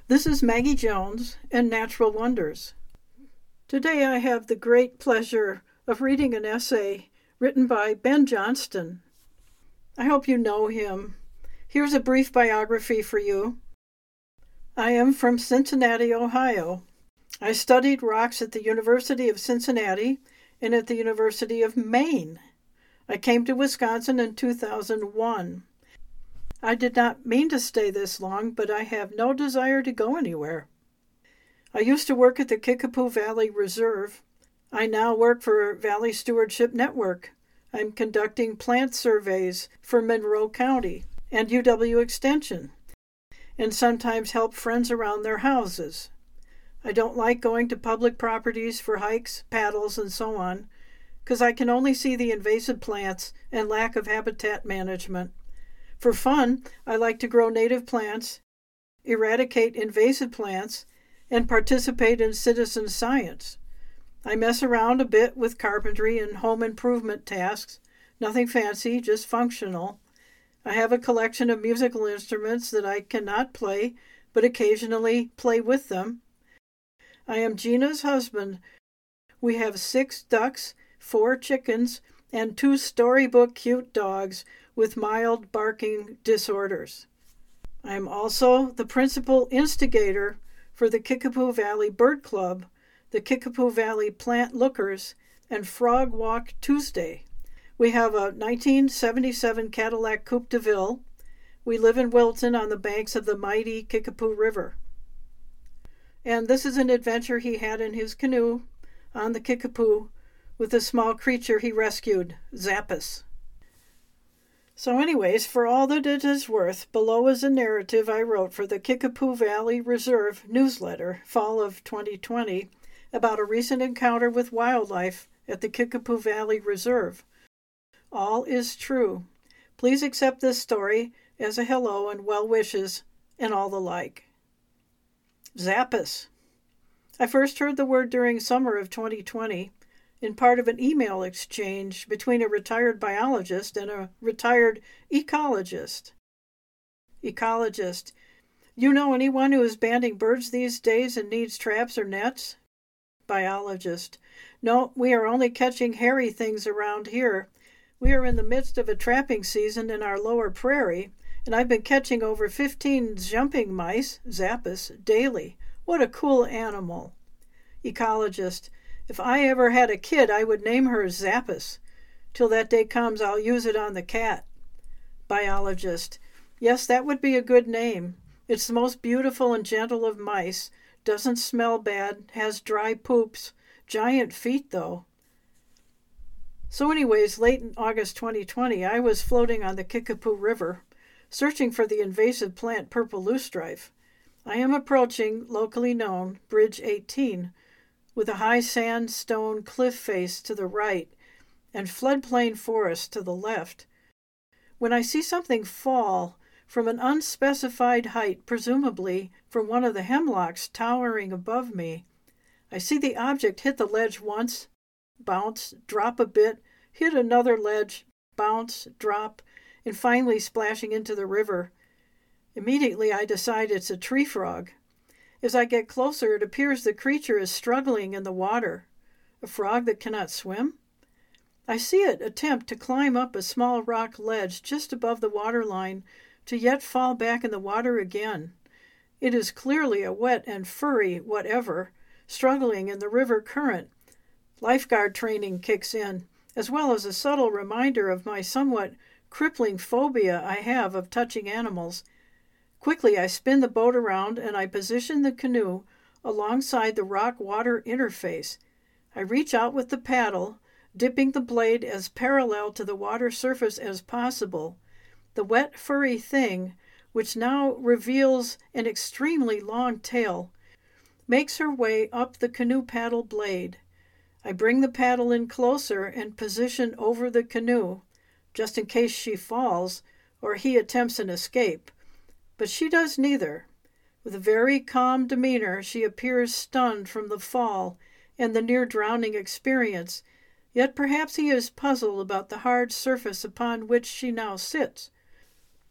This is Maggie Jones and Natural Wonders. Today I have the great pleasure of reading an essay written by Ben Johnston. I hope you know him. Here's a brief biography for you. I am from Cincinnati, Ohio. I studied rocks at the University of Cincinnati and at the University of Maine. I came to Wisconsin in 2001. I did not mean to stay this long, but I have no desire to go anywhere. I used to work at the Kickapoo Valley Reserve. I now work for Valley Stewardship Network. I'm conducting plant surveys for Monroe County and UW Extension, and sometimes help friends around their houses. I don't like going to public properties for hikes, paddles, and so on, because I can only see the invasive plants and lack of habitat management. For fun, I like to grow native plants, eradicate invasive plants, and participate in citizen science. I mess around a bit with carpentry and home improvement tasks, nothing fancy, just functional. I have a collection of musical instruments that I cannot play, but occasionally play with them. I am Gina's husband. We have 6 ducks, 4 chickens, and 2 storybook cute dogs with mild barking disorders. I am also the principal instigator for the Kickapoo Valley Bird Club, the Kickapoo Valley Plant Lookers, and Frog Walk Tuesday. We have a 1977 Cadillac Coupe de Ville. We live in Wilton on the banks of the mighty Kickapoo River. And this is an adventure he had in his canoe on the Kickapoo with a small creature he rescued, Zappis. So anyways, for all that it is worth, below is a narrative I wrote for the Kickapoo Valley Reserve newsletter, fall of 2020, about a recent encounter with wildlife at the Kickapoo Valley Reserve. All is true. Please accept this story as a hello and well wishes and all the like. Zappis. I first heard the word during summer of 2020 in part of an email exchange between a retired biologist and a retired ecologist. Ecologist. You know anyone who is banding birds these days and needs traps or nets? Biologist. No, we are only catching hairy things around here. We are in the midst of a trapping season in our lower prairie, and I've been catching over 15 jumping mice, Zappis, daily. What a cool animal. Ecologist. If I ever had a kid, I would name her Zappis. Till that day comes, I'll use it on the cat. Biologist. Yes, that would be a good name. It's the most beautiful and gentle of mice, doesn't smell bad, has dry poops, giant feet though. So anyways, late in August 2020, I was floating on the Kickapoo River, searching for the invasive plant purple loosestrife. I am approaching, locally known, Bridge 18, with a high sandstone cliff face to the right and floodplain forest to the left, when I see something fall from an unspecified height, presumably from one of the hemlocks towering above me. I see the object hit the ledge once, bounce, drop a bit, hit another ledge, bounce, drop, and finally splashing into the river. Immediately I decide it's a tree frog. As I get closer, it appears the creature is struggling in the water. A frog that cannot swim? I see it attempt to climb up a small rock ledge just above the waterline to yet fall back in the water again. It is clearly a wet and furry whatever, struggling in the river current. Lifeguard training kicks in, as well as a subtle reminder of my somewhat crippling phobia I have of touching animals. Quickly I spin the boat around and I position the canoe alongside the rock-water interface. I reach out with the paddle, dipping the blade as parallel to the water surface as possible. The wet, furry thing, which now reveals an extremely long tail, makes her way up the canoe paddle blade. I bring the paddle in closer and position over the canoe, just in case she falls or he attempts an escape. But she does neither. With a very calm demeanor, she appears stunned from the fall and the near-drowning experience, yet perhaps he is puzzled about the hard surface upon which she now sits.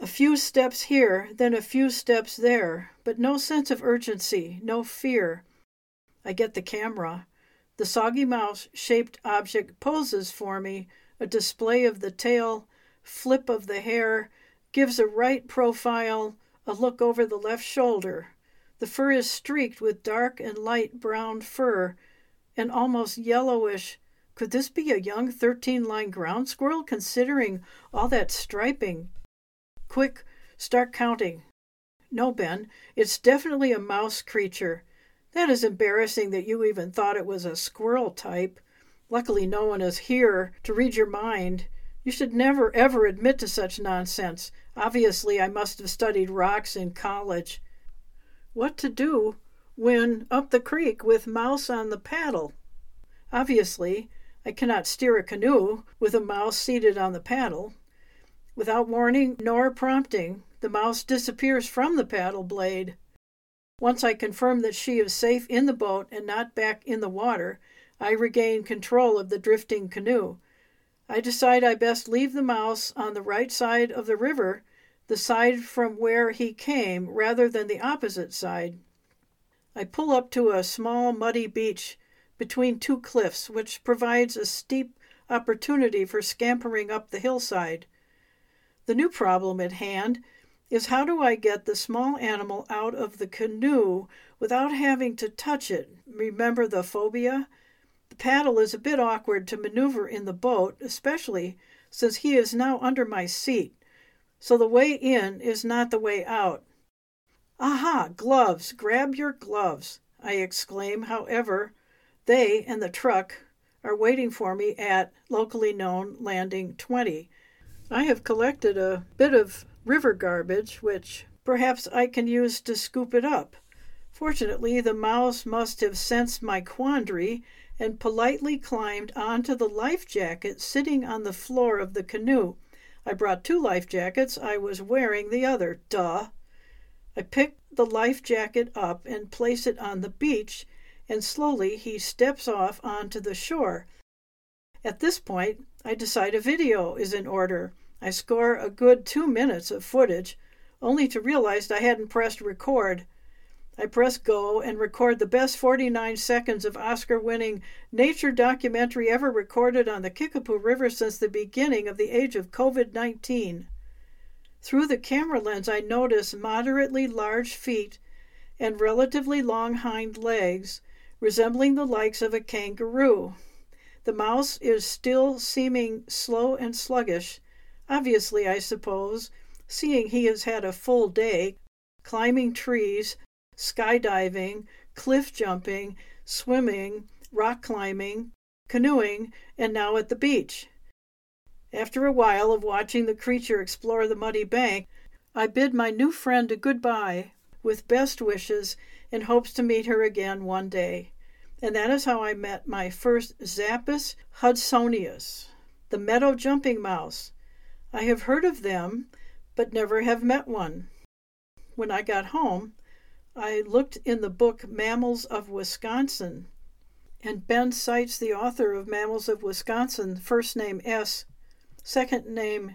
A few steps here, then a few steps there, but no sense of urgency, no fear. I get the camera. The soggy mouse-shaped object poses for me, a display of the tail, flip of the hair, gives a right profile, a look over the left shoulder. The fur is streaked with dark and light brown fur, and almost yellowish. Could this be a young 13-line ground squirrel, considering all that striping? Quick, start counting. No, Ben, it's definitely a mouse creature. That is embarrassing that you even thought it was a squirrel type. Luckily no one is here to read your mind. You should never, ever admit to such nonsense. Obviously, I must have studied rocks in college. What to do when up the creek with mouse on the paddle? Obviously, I cannot steer a canoe with a mouse seated on the paddle. Without warning nor prompting, the mouse disappears from the paddle blade. Once I confirm that she is safe in the boat and not back in the water, I regain control of the drifting canoe. I decide I best leave the mouse on the right side of the river, the side from where he came, rather than the opposite side. I pull up to a small muddy beach between two cliffs, which provides a steep opportunity for scampering up the hillside. The new problem at hand is how do I get the small animal out of the canoe without having to touch it? Remember the phobia? The paddle is a bit awkward to maneuver in the boat, especially since he is now under my seat, so the way in is not the way out. Aha, gloves! Grab your gloves! I exclaim. However, they and the truck are waiting for me at locally known Landing 20. I have collected a bit of river garbage, which perhaps I can use to scoop it up. Fortunately, the mouse must have sensed my quandary and politely climbed onto the life jacket sitting on the floor of the canoe. I brought 2 life jackets. I was wearing the other. Duh! I pick the life jacket up and place it on the beach, and slowly he steps off onto the shore. At this point, I decide a video is in order. I score a good 2 minutes of footage, only to realize I hadn't pressed record. I press go and record the best 49 seconds of Oscar-winning nature documentary ever recorded on the Kickapoo River since the beginning of the age of COVID-19. Through the camera lens, I notice moderately large feet and relatively long hind legs, resembling the likes of a kangaroo. The mouse is still seeming slow and sluggish, obviously, I suppose, seeing he has had a full day, climbing trees, skydiving, cliff jumping, swimming, rock climbing, canoeing, and now at the beach. After a while of watching the creature explore the muddy bank, I bid my new friend a goodbye with best wishes in hopes to meet her again one day. And that is how I met my first Zappus hudsonius, the meadow jumping mouse. I have heard of them, but never have met one. When I got home, I looked in the book Mammals of Wisconsin, and Ben cites the author of Mammals of Wisconsin, first name S, second name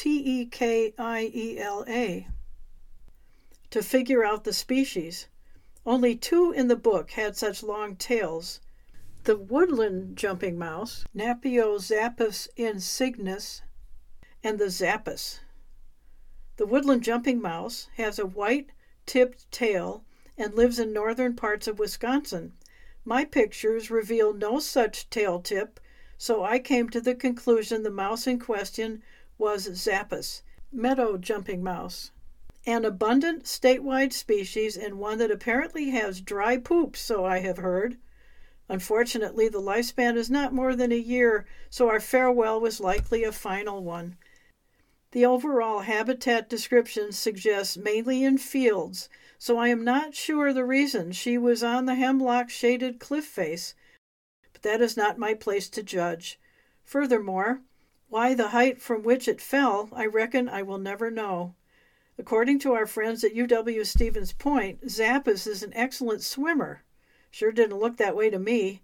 Tekiela, to figure out the species. Only 2 in the book had such long tails. The woodland jumping mouse, Napiozappus insignis, and the Zappus. The woodland jumping mouse has a white-tipped tail and lives in northern parts of Wisconsin. My pictures reveal no such tail tip, so I came to the conclusion the mouse in question was Zappus, meadow jumping mouse, an abundant statewide species and one that apparently has dry poop, so I have heard. Unfortunately, the lifespan is not more than a year, so our farewell was likely a final one. The overall habitat description suggests mainly in fields, so I am not sure the reason she was on the hemlock-shaded cliff face, but that is not my place to judge. Furthermore, why the height from which it fell, I reckon I will never know. According to our friends at UW-Stevens Point, Zappus is an excellent swimmer. Sure didn't look that way to me.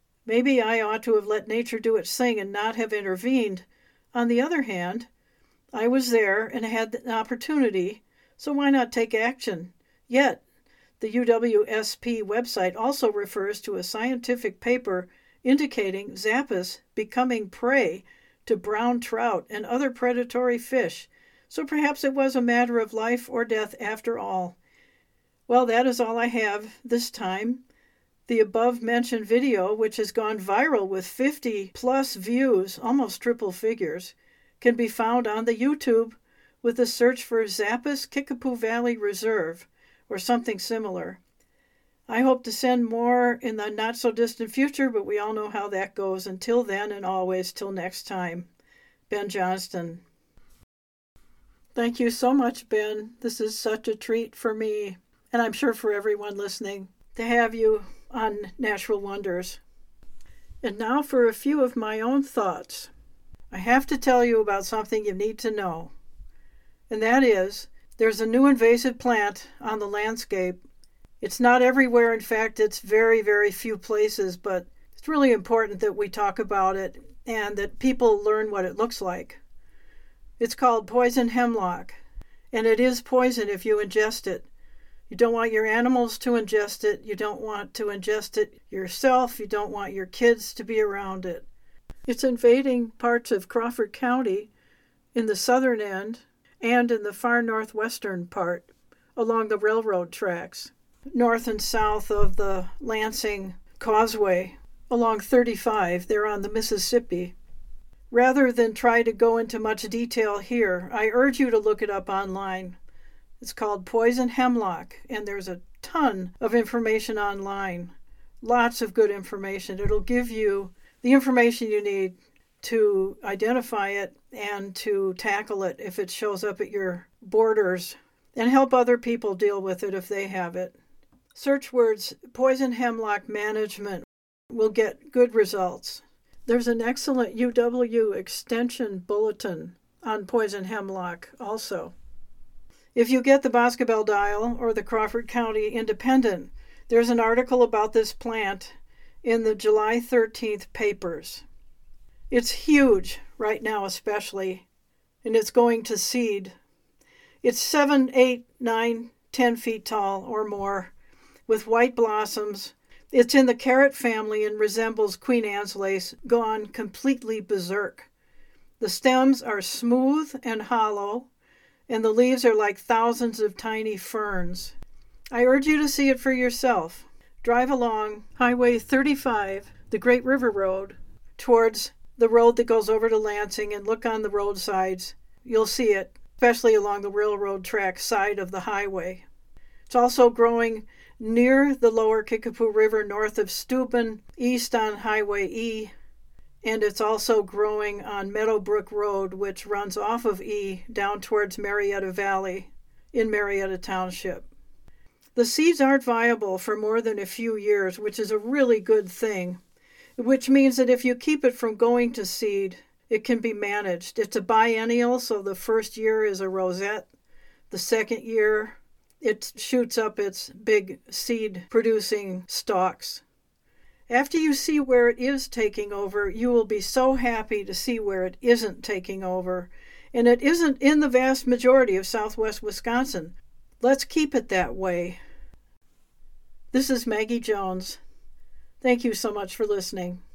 Maybe I ought to have let nature do its thing and not have intervened. On the other hand, I was there and had an opportunity, so why not take action? Yet, the UWSP website also refers to a scientific paper indicating Zappus becoming prey to brown trout and other predatory fish, so perhaps it was a matter of life or death after all. Well, that is all I have this time. The above-mentioned video, which has gone viral with 50-plus views, almost triple figures, can be found on the YouTube with the search for Zappus Kickapoo Valley Reserve or something similar. I hope to send more in the not-so-distant future, but we all know how that goes. Until then and always, till next time. Ben Johnston. Thank you so much, Ben. This is such a treat for me, and I'm sure for everyone listening, to have you on Natural Wonders. And now for a few of my own thoughts. I have to tell you about something you need to know, and that is there's a new invasive plant on the landscape. It's not everywhere. In fact, it's very, very few places, but it's really important that we talk about it and that people learn what it looks like. It's called poison hemlock, and it is poison if you ingest it. You don't want your animals to ingest it. You don't want to ingest it yourself. You don't want your kids to be around it. It's invading parts of Crawford County in the southern end and in the far northwestern part along the railroad tracks, north and south of the Lansing Causeway, along 35. They're on the Mississippi. Rather than try to go into much detail here, I urge you to look it up online. It's called poison hemlock, and there's a ton of information online. Lots of good information. It'll give you the information you need to identify it and to tackle it if it shows up at your borders, and help other people deal with it if they have it. Search words poison hemlock management will get good results. There's an excellent UW Extension bulletin on poison hemlock also. If you get the Boscobel Dial or the Crawford County Independent, there's an article about this plant in the July 13th papers. It's huge right now especially, and it's going to seed. It's 7, 8, 9, 10 feet tall or more, with white blossoms. It's in the carrot family and resembles Queen Anne's lace gone completely berserk. The stems are smooth and hollow, and the leaves are like thousands of tiny ferns. I urge you to see it for yourself. Drive along Highway 35, the Great River Road, towards the road that goes over to Lansing, and look on the roadsides. You'll see it, especially along the railroad track side of the highway. It's also growing near the lower Kickapoo River north of Steuben, east on Highway E, and it's also growing on Meadowbrook Road, which runs off of E down towards Marietta Valley in Marietta Township. The seeds aren't viable for more than a few years, which is a really good thing, which means that if you keep it from going to seed, it can be managed. It's a biennial, so the first year is a rosette. The second year, it shoots up its big seed-producing stalks. After you see where it is taking over, you will be so happy to see where it isn't taking over. And it isn't in the vast majority of southwest Wisconsin. Let's keep it that way. This is Maggie Jones. Thank you so much for listening.